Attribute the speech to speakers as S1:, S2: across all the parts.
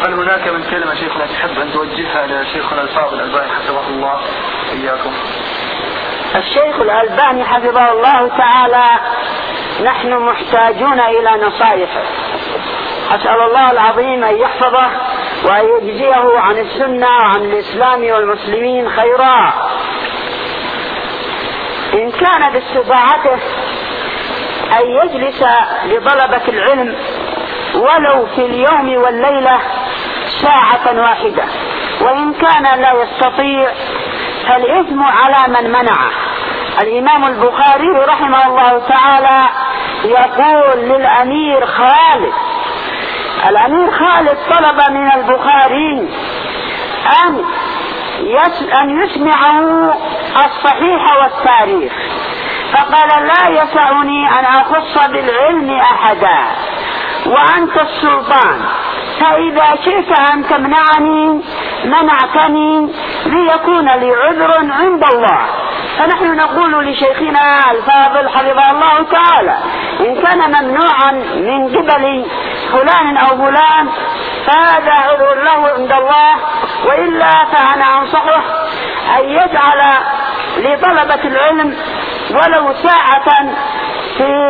S1: هل هناك من كلمة شيخنا تحب أن توجهها لشيخنا الفاضل الألباني حفظه الله إياكم؟
S2: الشيخ الألباني حفظه الله تعالى نحن محتاجون إلى نصائحه، أسأل الله العظيم أن يحفظه وأن يجزيه عن السنة وعن الإسلام والمسلمين خيرا. إن كان باستطاعته أن يجلس لطلبة العلم ولو في اليوم والليلة ساعة واحدة، وإن كان لا يستطيع فالإثم على من منعه. الإمام البخاري رحمه الله تعالى يقول للأمير خالد، الأمير خالد طلب من البخاري أن يسمعه الصحيح والتاريخ، فقال لا يسعني أن أخص بالعلم أحدا وأنت السلطان، فإذا شئت أن تمنعني منعتني ليكون لي عذر عند الله. فنحن نقول لشيخنا الفاضل حفظه الله تعالى إن كان ممنوعا من قبل فلان أو فلان فهذا عذر له عند الله، وإلا فأنا أنصحه أن يجعل لطلبة العلم ولو ساعة في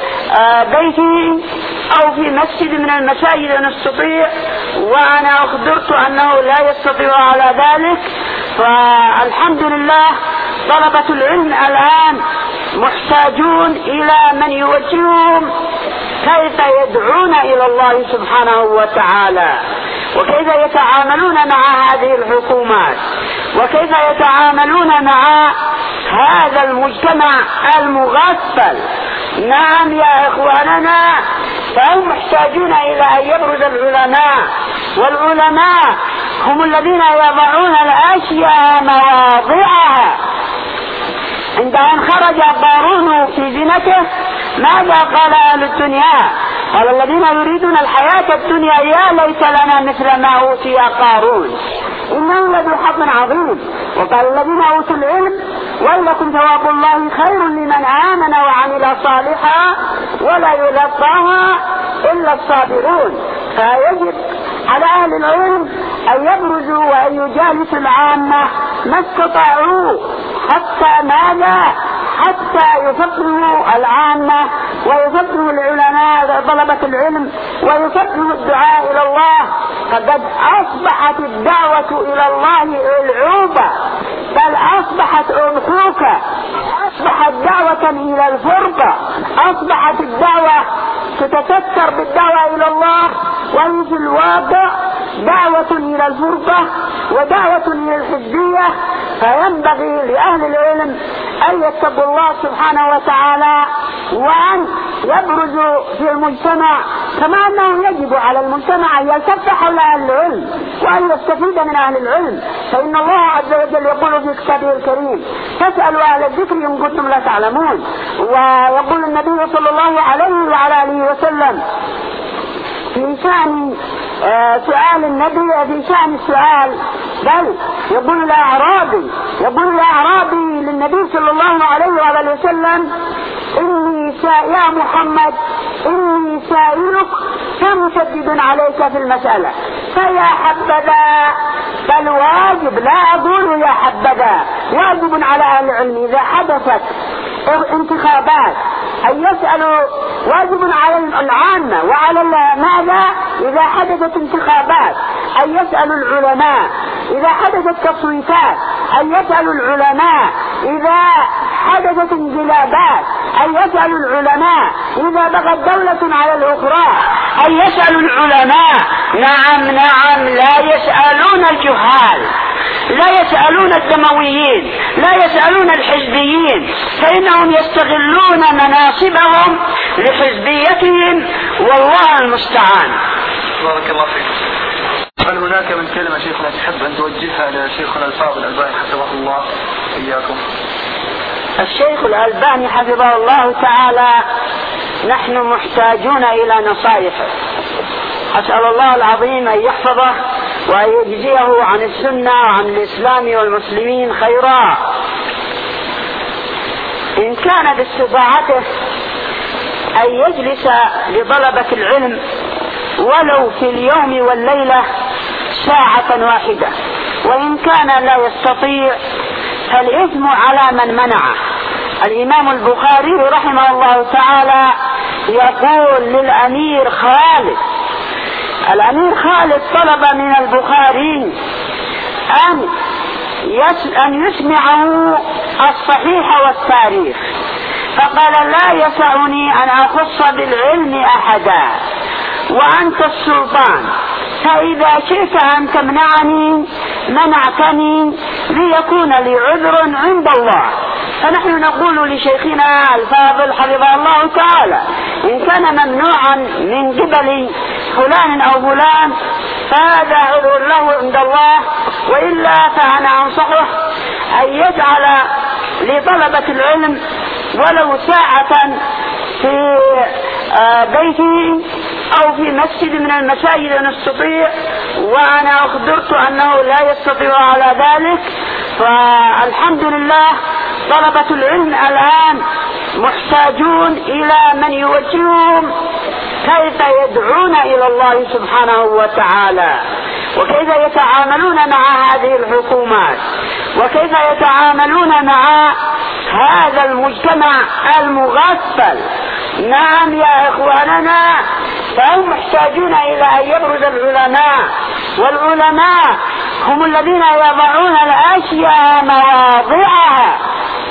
S2: بيته أو في مسجد من المساجد إن استطيع، وأنا أخبرت أنه لا يستطيع على ذلك. فالحمد لله طلبة العلم الآن محتاجون إلى من يوجههم كيف يدعون إلى الله سبحانه وتعالى، وكيف يتعاملون مع هذه الحكومات، وكيف يتعاملون مع هذا المجتمع المغفل. نعم يا إخواننا، فهم محتاجون إلى أن يبرز العلماء، والعلماء هم الذين يضعون الأشياء مواضعها. عند أن خرج قارون في زينته ماذا قال أهل الدنيا؟ قال الذين يريدون الحياة الدنيا يا ليت لنا مثل ما أوتي قارون إنه لذو حظ عظيم. وقال الذين أوتوا العلم ويلكم ثواب الله خير لمن آمن وعمل صالحا ولا يلقاها إلا الصابرون. فيجب على أهل العلم أن يبرزوا وأن يجالسوا العامة ما استطاعوا حتى ماذا؟ حتى يفقهوا العامة ويفقهوا العلماء طلبة العلم ويفقهوا الدعاء إلى الله. فقد أصبحت الدعوة إلى الله ألعوبة، بل أصبحت أضحوكة، أصبحت دعوة إلى الفرقة، أصبحت الدعوة تتكثر بالدعوة إلى الله، وهي في الواقع دعوة إلى الفرقة ودعوة إلى الحزبية. فينبغي لأهل العلم أن يتقوا الله سبحانه وتعالى وأن يبرزوا في المجتمع، كما أنه يجب على المجتمع أن يلتف حول أهل العلم وأن يستفيد من أهل العلم. فإن الله عز وجل يقول في كتابه الكريم فاسألوا أهل الذكر إن كنتم لا تعلمون. ويقول النبي صلى الله عليه وعلى آله وسلم في شأن سؤال النبي، في شأن السؤال، بل يقول الأعرابي للنبي صلى الله عليه وآله وسلم يا محمد إني سائلك فمشدد عليك في المسألة، فيا حبذا، بل واجب، لا أقول يا حبذا، واجب على أهل العلم إذا حدثت انتخابات أن يسألوا، واجب على العامة وعلى ماذا إذا حدثت انتخابات أن يسألوا العلماء، إذا حدثت تصويتات أن يسألوا العلماء، إذا حدثت انقلابات أن يسألوا العلماء، إذا بغت دولة على الأخرى أن يسألوا العلماء. نعم لا يسألون الجهال، لا يسألون الدمويين، لا يسألون الحزبيين، فإنهم يستغلون مناصبهم لحزبيتهم، والله المستعان.
S1: بارك الله فيك. هل هناك من كلمة شيخنا تحب أن توجهها لشيخنا الفاضل الألباني حفظه الله إياكم؟
S2: الشيخ الألباني حفظه الله تعالى نحن محتاجون إلى نصائحه، أسأل الله العظيم أن يحفظه وأن يجزيه عن السنة وعن الإسلام والمسلمين خيرا. إن كان باستطاعته أن يجلس لطلبة العلم ولو في اليوم والليلة ساعة واحدة، وإن كان لا يستطيع فالإثم على من منعه. الإمام البخاري رحمه الله تعالى يقول للأمير خالد، الأمير خالد طلب من البخاري أن يسمعه الصحيح والتاريخ، فقال لا يسعني أن أخص بالعلم أحدا وأنت السلطان، فإذا شئت أن تمنعني منعتني ليكون لي عذر عند الله. فنحن نقول لشيخنا الفاضل حفظه الله تعالى إن كان ممنوعا من قبل فلان أو فلان فهذا عذر له عند الله، وإلا فأنا أنصحه أن يجعل لطلبة العلم ولو ساعة في بيته أو في مسجد من المساجد إن استطيع، وأنا أخبرت أنه لا يستطيع على ذلك. فالحمد لله طلبة العلم الآن محتاجون إلى من يوجههم كيف يدعون إلى الله سبحانه وتعالى، وكيف يتعاملون مع هذه الحكومات، وكيف يتعاملون مع هذا المجتمع المغفل. نعم يا إخواننا، فهم محتاجون إلى أن يبرز العلماء، والعلماء هم الذين يضعون الأشياء مواضعها.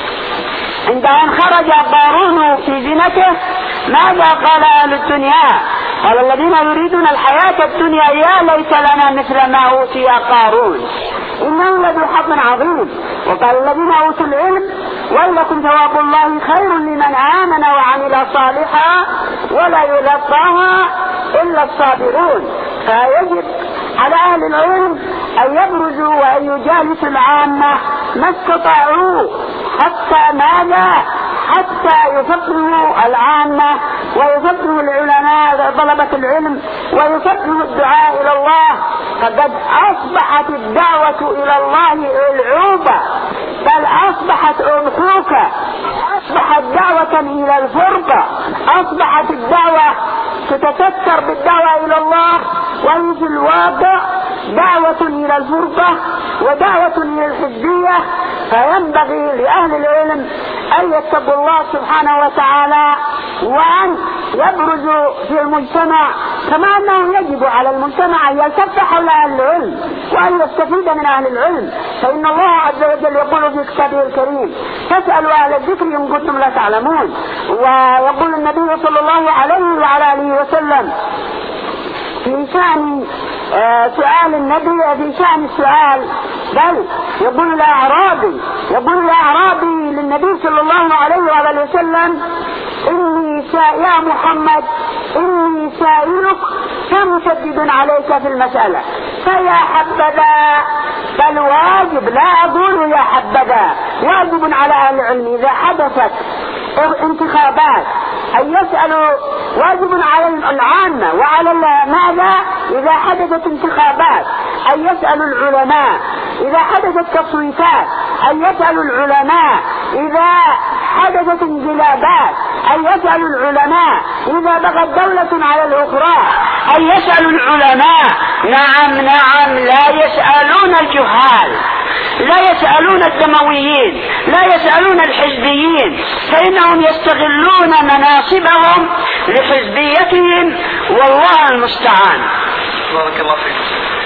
S2: عند أن خرج قارون في زينته ماذا قال أهل الدنيا؟ قال الذين يريدون الحياة الدنيا يا ليت لنا مثل ما أوتي قارون إنه لذو حظ عظيم. وقال الذين أوتوا العلم ويلكم ثواب الله خير لمن آمن وعمل صالحا ولا يلقاها إلا الصابرون. فيجب على أهل العلم أن يبرزوا وأن يجالسوا العامة ما استطاعوا، حتى ماذا؟ حتى يفقهوا العامة ويفقهوا العلماء طلبة العلم ويفقهوا الدعاء إلى الله. فقد أصبحت الدعوة إلى الله ألعوبة، بل أصبحت ألحوكة، أصبحت دعوة إلى الفرقة، أصبحت الدعوة تتستر بالدعوة إلى الله، وهي في الواقع دعوة إلى الفرقة ودعوة إلى الحزبية. فينبغي لأهل العلم أن يتقوا الله سبحانه وتعالى وأن يبرزوا في المجتمع، كما أنه يجب على المجتمع أن يلتف حول أهل العلم وأن يستفيد من أهل العلم. فإن الله عز وجل يقول في كتابه الكريم فاسألوا أهل الذكر إن كنتم لا تعلمون. ويقول النبي صلى الله عليه وعلى آله وسلم في شأن سؤال النبي، في شأن السؤال، بل يقول الأعرابي للنبي صلى الله عليه وآله وسلم يا محمد إني سائلك فمشدد عليك في المسألة، فيا حبذا، بل واجب، لا أقول يا حبذا، واجب على أهل العلم إذا حدثت انتخابات أن يسألوا، واجب على العامة وعلى ماذا إذا حدثت انتخابات أن يسألوا العلماء، إذا حدثت تصويتات أن يسألوا العلماء، إذا حدثت انقلابات أن يسألوا العلماء، إذا بغت دولة على الأخرى أن يسألوا العلماء. نعم لا يسألون الجهال، لا يسألون الدمويين، لا يسألون الحزبيين، فإنهم يستغلون مناصبهم لحزبيتهم، والله المستعان.
S1: بارك الله فيك.